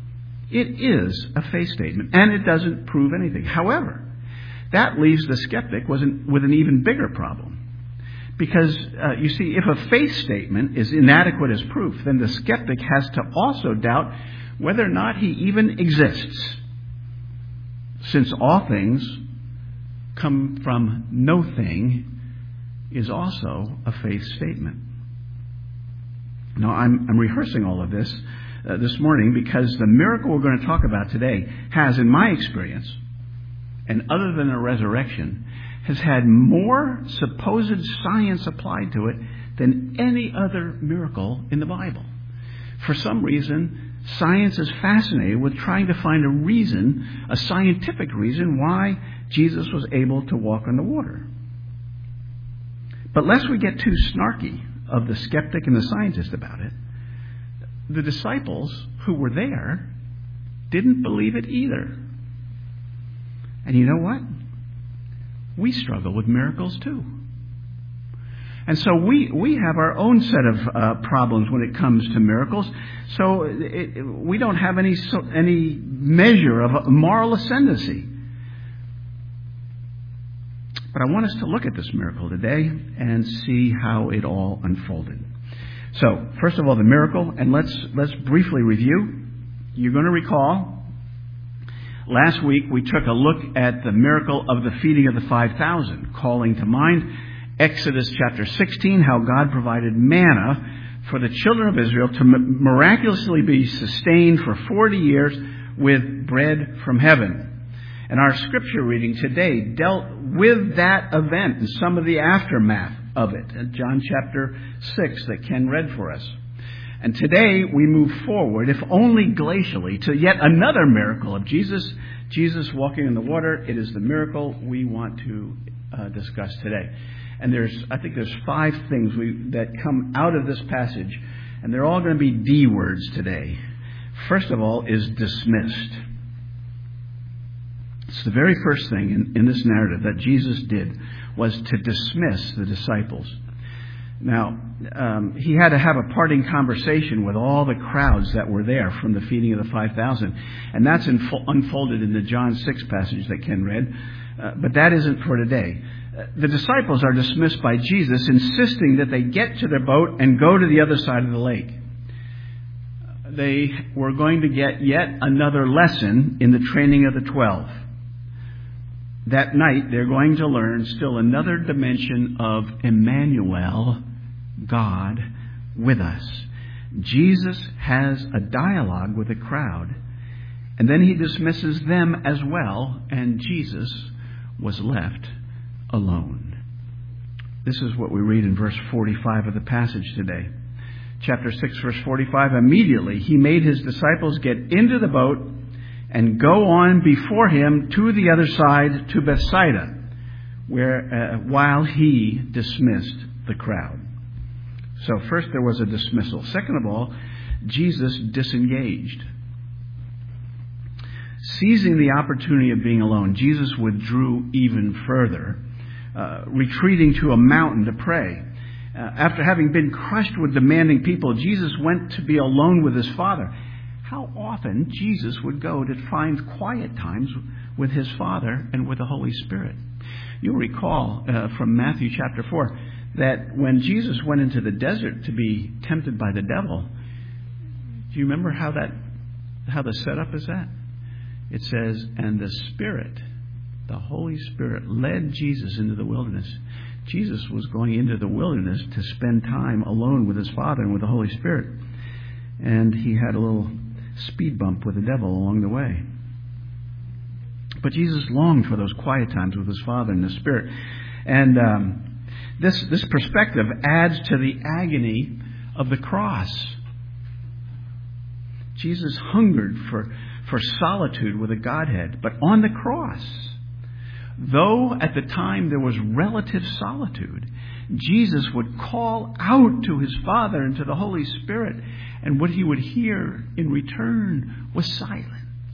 It is a faith statement, and it doesn't prove anything. However, that leaves the skeptic with an, with an even bigger problem. Because, uh, you see, if a faith statement is inadequate as proof, then the skeptic has to also doubt whether or not he even exists, since all things come from no thing is also a faith statement. Now, I'm, I'm rehearsing all of this uh, this morning because the miracle we're going to talk about today has, in my experience, and other than a resurrection, has had more supposed science applied to it than any other miracle in the Bible. For some reason, science is fascinated with trying to find a reason, a scientific reason, why Jesus was able to walk on the water. But lest we get too snarky of the skeptic and the scientist about it, the disciples who were there didn't believe it either. And you know what? We struggle with miracles too. And so we, we have our own set of uh, problems when it comes to miracles. So it, it, we don't have any so, any measure of moral ascendancy. But I want us to look at this miracle today and see how it all unfolded. So, first of all, the miracle, and let's let's briefly review. You're going to recall, last week we took a look at the miracle of the feeding of the five thousand, calling to mind Exodus chapter sixteen, how God provided manna for the children of Israel to miraculously be sustained for forty years with bread from heaven. And our scripture reading today dealt with that event and some of the aftermath of it. In John chapter six that Ken read for us. And today we move forward, if only glacially, to yet another miracle of Jesus. Jesus walking in the water. It is the miracle we want to uh, discuss today. And there's, I think there's five things we, that come out of this passage. And they're all going to be D words today. First of all is dismissed. It's the very first thing in, in this narrative that Jesus did was to dismiss the disciples. Now, um, he had to have a parting conversation with all the crowds that were there from the feeding of the five thousand. And that's info- unfolded in the John six passage that Ken read. Uh, but that isn't for today. Uh, the disciples are dismissed by Jesus, insisting that they get to their boat and go to the other side of the lake. They were going to get yet another lesson in the training of the twelve. That night, they're going to learn still another dimension of Emmanuel, God with us. Jesus has a dialogue with the crowd, and then he dismisses them as well, and Jesus was left alone. This is what we read in verse forty-five of the passage today. Chapter six, verse forty-five, immediately he made his disciples get into the boat and go on before him to the other side, to Bethsaida, where uh, while he dismissed the crowd. So first there was a dismissal. Second of all, Jesus disengaged. Seizing the opportunity of being alone, Jesus withdrew even further, uh, retreating to a mountain to pray. Uh, after having been crushed with demanding people, Jesus went to be alone with his Father. How often Jesus would go to find quiet times with his Father and with the Holy Spirit. You'll recall uh, from Matthew chapter four that when Jesus went into the desert to be tempted by the devil, do you remember how that how the setup is that? It says, and the Spirit, the Holy Spirit, led Jesus into the wilderness. Jesus was going into the wilderness to spend time alone with his Father and with the Holy Spirit. And he had a little speed bump with the devil along the way. But Jesus longed for those quiet times with his Father and the Spirit. And um, this, this perspective adds to the agony of the cross. Jesus hungered for, for solitude with the Godhead. But on the cross, though at the time there was relative solitude, Jesus would call out to his Father and to the Holy Spirit, and what he would hear in return was silence.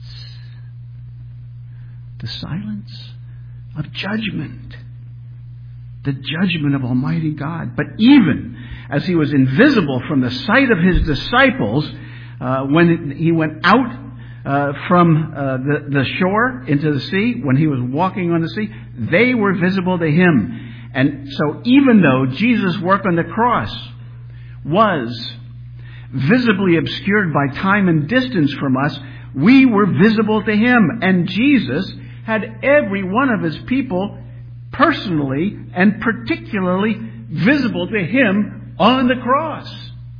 The silence of judgment. The judgment of Almighty God. But even as he was invisible from the sight of his disciples, uh, when he went out uh, from uh, the, the shore into the sea, when he was walking on the sea, they were visible to him. And so even though Jesus' work on the cross was visibly obscured by time and distance from us, we were visible to him. And Jesus had every one of his people personally and particularly visible to him on the cross.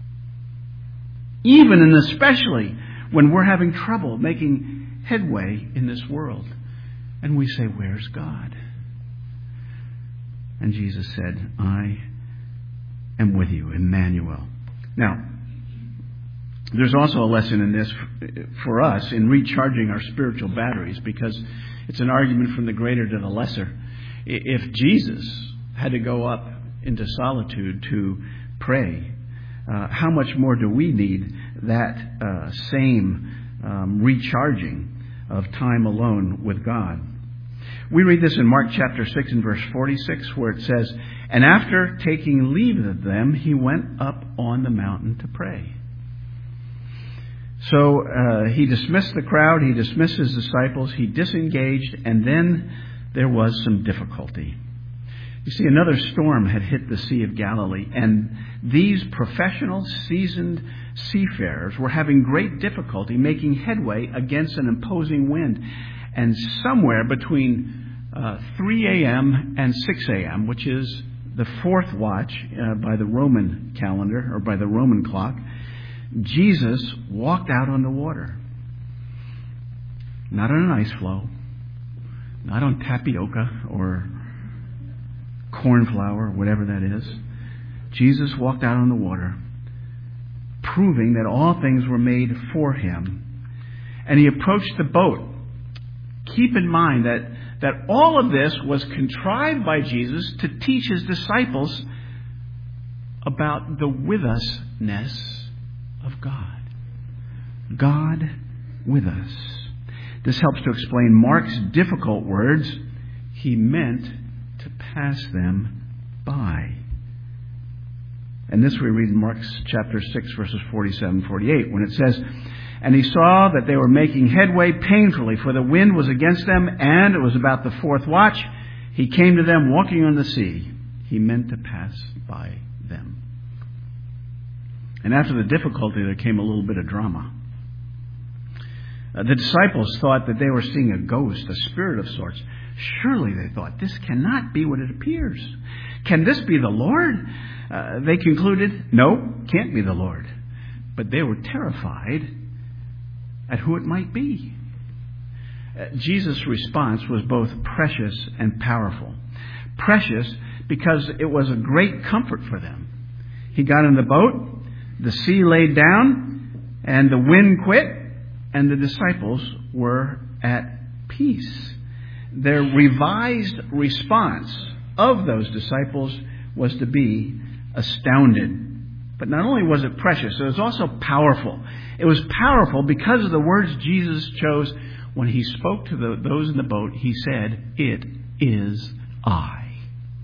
Even and especially when we're having trouble making headway in this world. And we say, where's God? And Jesus said, I am with you, Emmanuel. Now, there's also a lesson in this for us in recharging our spiritual batteries, because it's an argument from the greater to the lesser. If Jesus had to go up into solitude to pray, uh, how much more do we need that uh, same um, recharging of time alone with God? We read this in Mark chapter six and verse forty-six, where it says, and after taking leave of them, he went up on the mountain to pray. So uh, he dismissed the crowd, he dismissed his disciples, he disengaged, and then there was some difficulty. You see, another storm had hit the Sea of Galilee, and these professional, seasoned seafarers were having great difficulty making headway against an imposing wind. And somewhere between uh, three a.m. and six a.m., which is the fourth watch uh, by the Roman calendar, or by the Roman clock, Jesus walked out on the water. Not on an ice floe, not on tapioca or cornflour, whatever that is. Jesus walked out on the water, proving that all things were made for him. And he approached the boat. Keep in mind that, that all of this was contrived by Jesus to teach his disciples about the with us-ness of God. God with us. This helps to explain Mark's difficult words. He meant to pass them by. And this we read in Mark chapter six, verses forty-seven, forty-eight, when it says, and he saw that they were making headway painfully, for the wind was against them, and it was about the fourth watch. He came to them walking on the sea. He meant to pass by them. And after the difficulty, there came a little bit of drama. Uh, the disciples thought that they were seeing a ghost, a spirit of sorts. Surely, they thought, this cannot be what it appears. Can this be the Lord? Uh, they concluded, no, can't be the Lord. But they were terrified at who it might be. Uh, Jesus' response was both precious and powerful. Precious because it was a great comfort for them. He got in the boat, the sea laid down, and the wind quit, and the disciples were at peace. Their revised response of those disciples was to be astounded. But not only was it precious, it was also powerful. It was powerful because of the words Jesus chose. When he spoke to the, those in the boat, he said, it is I.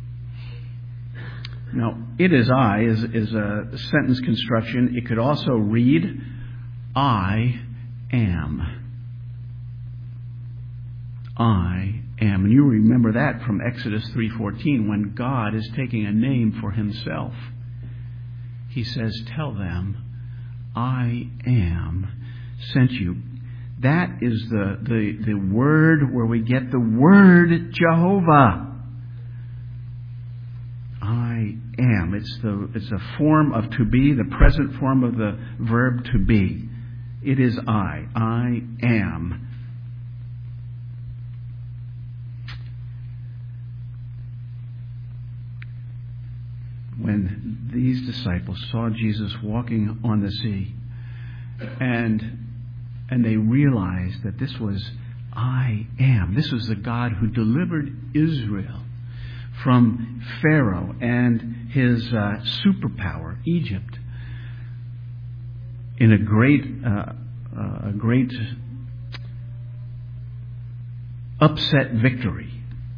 Now, it is I is, is a sentence construction. It could also read, I am. I am. And you remember that from Exodus three fourteen, when God is taking a name for himself. He says, tell them, I am sent you. That is the, the, the word where we get the word Jehovah. I am. It's the it's a form of to be, the present form of the verb to be. It is I. I am. When these disciples saw Jesus walking on the sea, and and they realized that this was I am. This was the God who delivered Israel from Pharaoh and his uh, superpower, Egypt, in a great, uh, uh, a great upset victory.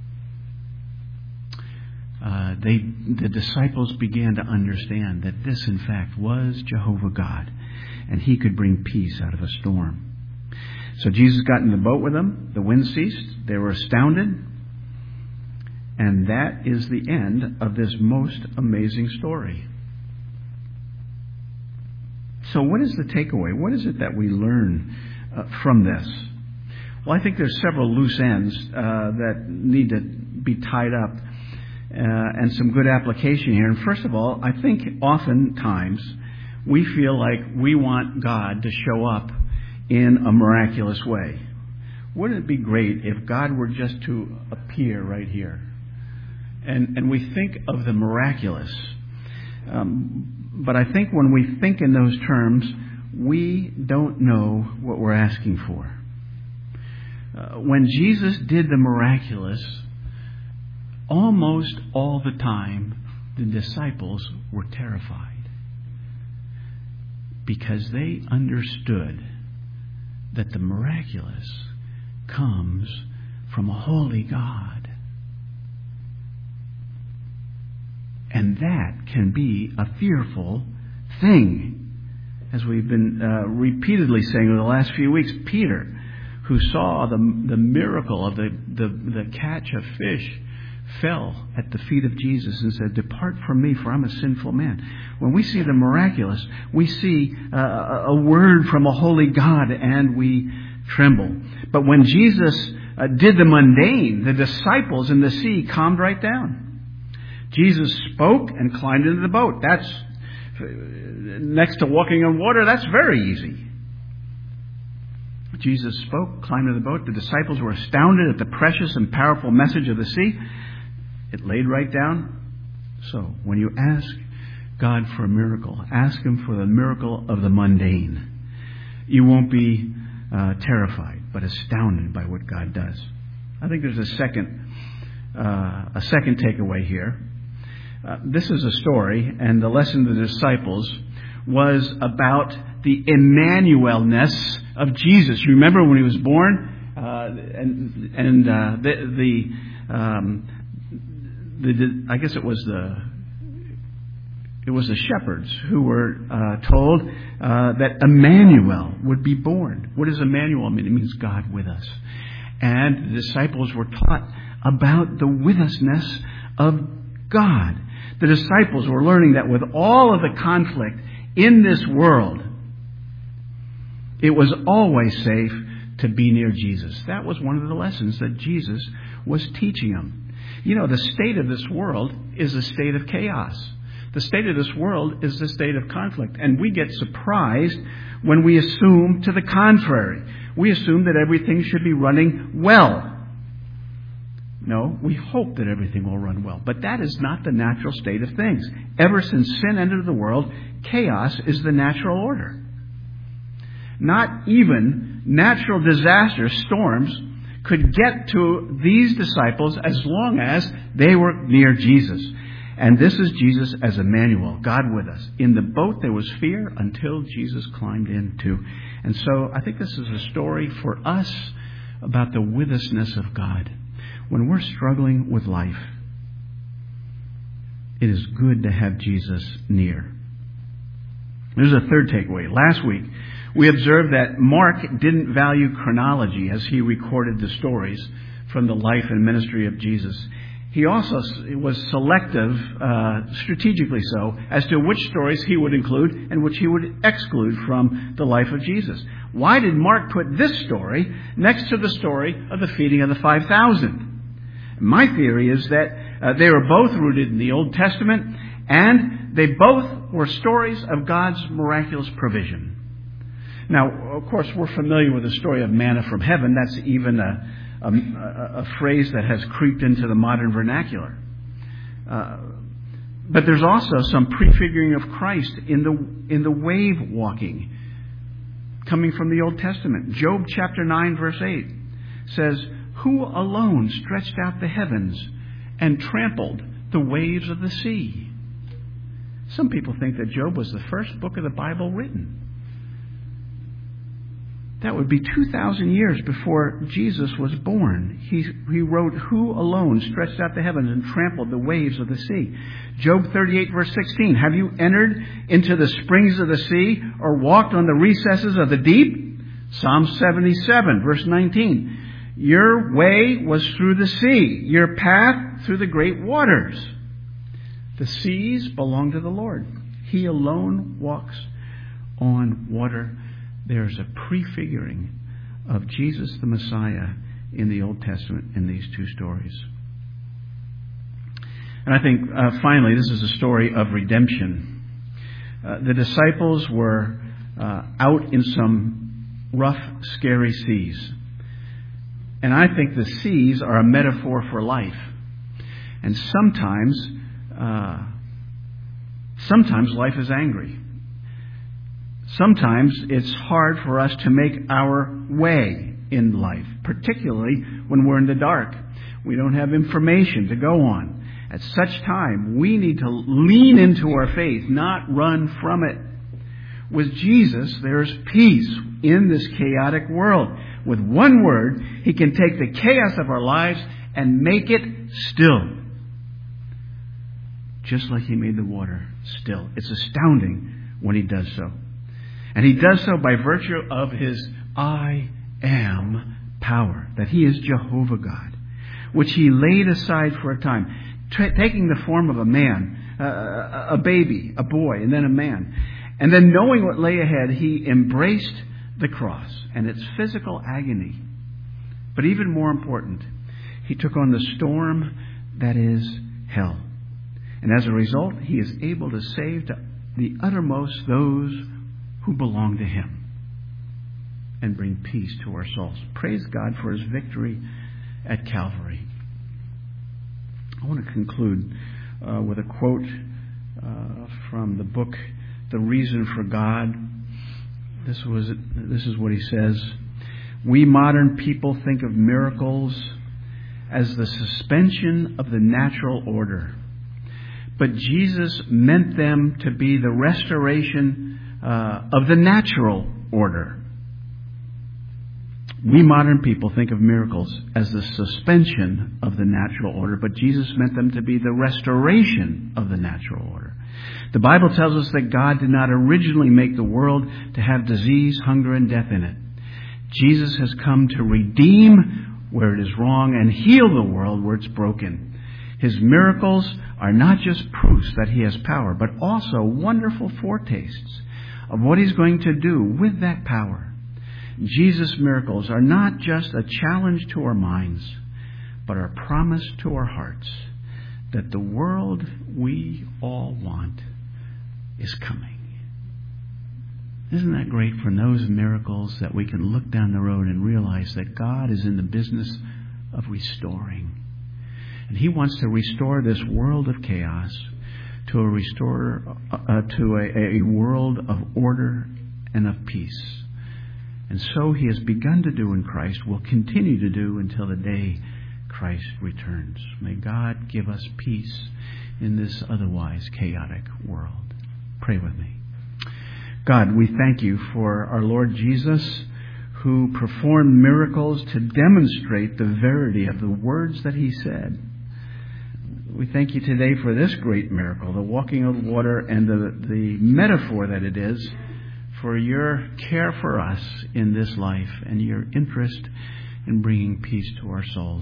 Uh, they, the disciples began to understand that this, in fact, was Jehovah God, and he could bring peace out of a storm. So Jesus got in the boat with them. The wind ceased. They were astounded. And that is the end of this most amazing story. So what is the takeaway? What is it that we learn uh, from this? Well, I think there's several loose ends uh, that need to be tied up uh, and some good application here. And first of all, I think oftentimes we feel like we want God to show up in a miraculous way. Wouldn't it be great if God were just to appear right here? And, and we think of the miraculous. Um, but I think when we think in those terms, we don't know what we're asking for. Uh, when Jesus did the miraculous, almost all the time, the disciples were terrified because they understood that the miraculous comes from a holy God. And that can be a fearful thing. As we've been uh, repeatedly saying over the last few weeks, Peter, who saw the the miracle of the, the, the catch of fish, fell at the feet of Jesus and said, "Depart from me, for I'm a sinful man." When we see the miraculous, we see uh, a word from a holy God and we tremble. But when Jesus uh, did the mundane, the disciples in the sea calmed right down. Jesus spoke and climbed into the boat. That's next to walking on water. That's very easy. Jesus spoke, climbed into the boat. The disciples were astounded at the precious and powerful message of the sea. It laid right down. So, when you ask God for a miracle, ask Him for the miracle of the mundane. You won't be uh, terrified, but astounded by what God does. I think there's a second, uh, a second takeaway here. Uh, this is a story, and the lesson to the disciples was about the Emmanuel-ness of Jesus. You remember when He was born, uh, and and uh, the the, um, the the I guess it was the it was the shepherds who were uh, told uh, that Emmanuel would be born. What does Emmanuel mean? It means God with us. And the disciples were taught about the with us-ness of God. The disciples were learning that with all of the conflict in this world, it was always safe to be near Jesus. That was one of the lessons that Jesus was teaching them. You know, the state of this world is a state of chaos. The state of this world is the state of conflict. And we get surprised when we assume to the contrary. We assume that everything should be running well. No, we hope that everything will run well. But that is not the natural state of things. Ever since sin entered the world, chaos is the natural order. Not even natural disasters, storms, could get to these disciples as long as they were near Jesus. And this is Jesus as Emmanuel, God with us. In the boat there was fear until Jesus climbed in too. And so I think this is a story for us about the with us-ness of God. When we're struggling with life, it is good to have Jesus near. There's a third takeaway. Last week, we observed that Mark didn't value chronology as he recorded the stories from the life and ministry of Jesus. He also was selective, uh, strategically so, as to which stories he would include and which he would exclude from the life of Jesus. Why did Mark put this story next to the story of the feeding of the five thousand? My theory is that uh, they were both rooted in the Old Testament, and they both were stories of God's miraculous provision. Now, of course, we're familiar with the story of manna from heaven. That's even a, a, a phrase that has creeped into the modern vernacular. Uh, but there's also some prefiguring of Christ in the in the wave walking coming from the Old Testament. Job chapter nine, verse eight says, "Who alone stretched out the heavens and trampled the waves of the sea?" Some people think that Job was the first book of the Bible written. That would be two thousand years before Jesus was born. He, he wrote, "Who alone stretched out the heavens and trampled the waves of the sea?" Job thirty-eight, verse sixteen, "Have you entered into the springs of the sea or walked on the recesses of the deep?" Psalm seventy-seven, verse nineteen. Your way was through the sea, your path through the great waters. The seas belong to the Lord. He alone walks on water. There's a prefiguring of Jesus the Messiah in the Old Testament in these two stories. And I think, uh, finally, this is a story of redemption. Uh, the disciples were uh, out in some rough, scary seas. And I think the seas are a metaphor for life. And sometimes, uh, sometimes life is angry. Sometimes it's hard for us to make our way in life, particularly when we're in the dark. We don't have information to go on. At such time, we need to lean into our faith, not run from it. With Jesus, there's peace in this chaotic world. With one word, He can take the chaos of our lives and make it still. Just like He made the water still. It's astounding when He does so. And He does so by virtue of His I am power. That He is Jehovah God. Which He laid aside for a time. T- taking the form of a man, uh, a baby, a boy, and then a man. And then knowing what lay ahead, He embraced the cross and its physical agony. But even more important, He took on the storm that is hell. And as a result, He is able to save to the uttermost those who belong to Him and bring peace to our souls. Praise God for His victory at Calvary. I want to conclude uh, with a quote uh, from the book The Reason for God. This was this is what he says. We modern people think of miracles as the suspension of the natural order. But Jesus meant them to be the restoration uh, of the natural order. We modern people think of miracles as the suspension of the natural order, but Jesus meant them to be the restoration of the natural order. The Bible tells us that God did not originally make the world to have disease, hunger, and death in it. Jesus has come to redeem where it is wrong and heal the world where it's broken. His miracles are not just proofs that He has power, but also wonderful foretastes of what He's going to do with that power. Jesus' miracles are not just a challenge to our minds, but a promise to our hearts that the world we all want is coming. Isn't that great for those miracles that we can look down the road and realize that God is in the business of restoring. And He wants to restore this world of chaos to a restore uh, to a, a world of order and of peace. And so He has begun to do in Christ, will continue to do until the day Christ returns. May God give us peace in this otherwise chaotic world. Pray with me. God, we thank You for our Lord Jesus, who performed miracles to demonstrate the verity of the words that He said. We thank You today for this great miracle, the walking on water, and the, the metaphor that it is for Your care for us in this life and Your interest in bringing peace to our souls.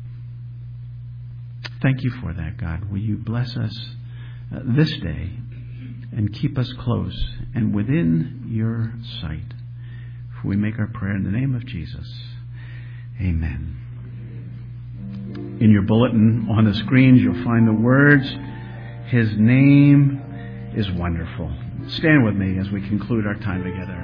Thank You for that, God. Will You bless us uh, this day and keep us close and within Your sight. For we make our prayer in the name of Jesus. Amen. In your bulletin on the screens, you'll find the words, His name is wonderful. Stand with me as we conclude our time together.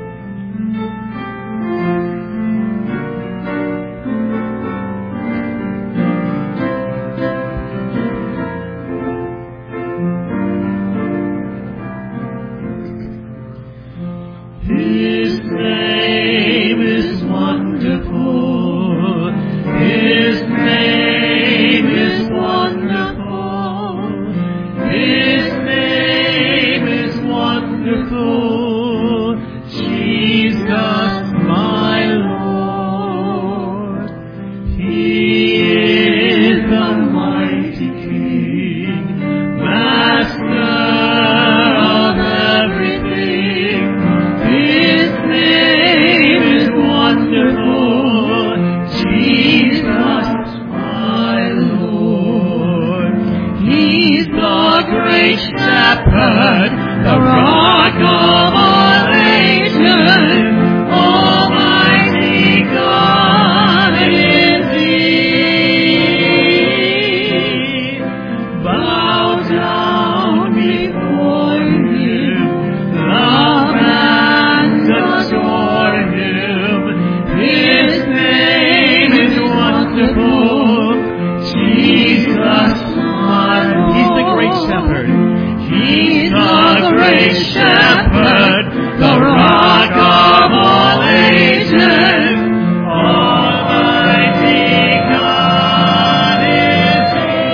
His name is wonderful. His name is wonderful. His name is wonderful. Jesus. great shepherd, the rock of all ages, Almighty God is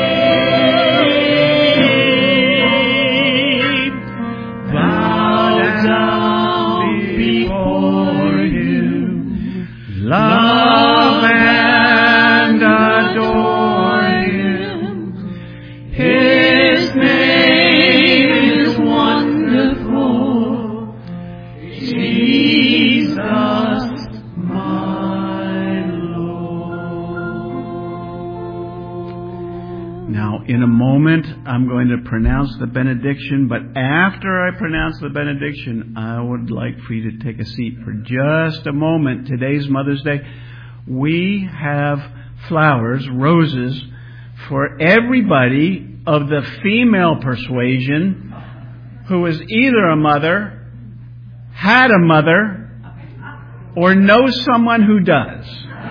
He. Bow down before Him, love and adore Him. His name is wonderful, Jesus, my Lord.
Now, in a moment, I'm going to pronounce the benediction, but after I pronounce the benediction, I would like for you to take a seat for just a moment. Today's Mother's Day. We have flowers, roses, for everybody of the female persuasion who is either a mother, had a mother, or knows someone who does.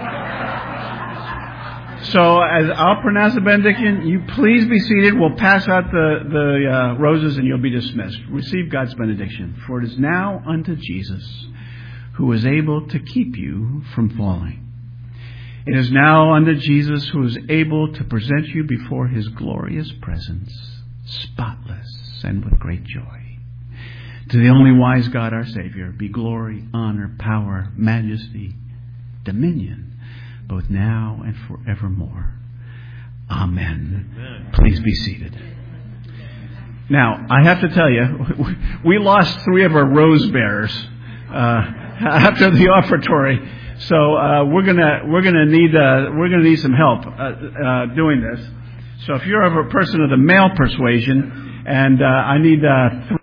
So as I'll pronounce the benediction, you please be seated. We'll pass out the, the uh, roses and you'll be dismissed. Receive God's benediction. For it is now unto Jesus who is able to keep you from falling. It is now unto Jesus who is able to present you before His glorious presence, spotless and with great joy. To the only wise God, our Savior, be glory, honor, power, majesty, dominion, both now and forevermore. Amen. Amen. Please be seated. Now, I have to tell you, we lost three of our rose bearers uh, after the offertory. So uh, we're gonna we're gonna need uh, we're gonna need some help uh, uh, doing this. So if you're a person of the male persuasion, and uh, I need uh,